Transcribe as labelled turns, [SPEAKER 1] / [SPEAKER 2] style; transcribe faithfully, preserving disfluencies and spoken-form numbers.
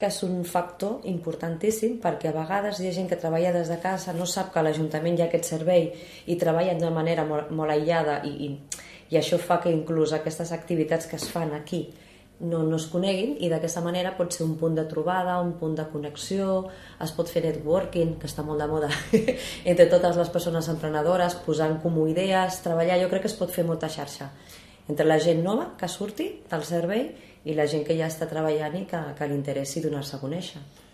[SPEAKER 1] Que és un factor importantíssim, perquè a vegades hi ha gent que treballa des de casa, no sap que a l'Ajuntament hi ha aquest servei i treballen d'una manera molt, molt aïllada i, i, i això fa que inclús aquestes activitats que es fan aquí no, no es coneguin, i d'aquesta manera pot ser un punt de trobada, un punt de connexió, es pot fer networking, que està molt de moda, entre totes les persones emprenedores, posar en comú idees, treballar. Jo crec que es pot fer molta xarxa entre la gent nova que surti del servei i la gent que ja està treballant i que, que li interessi donar-se a conèixer.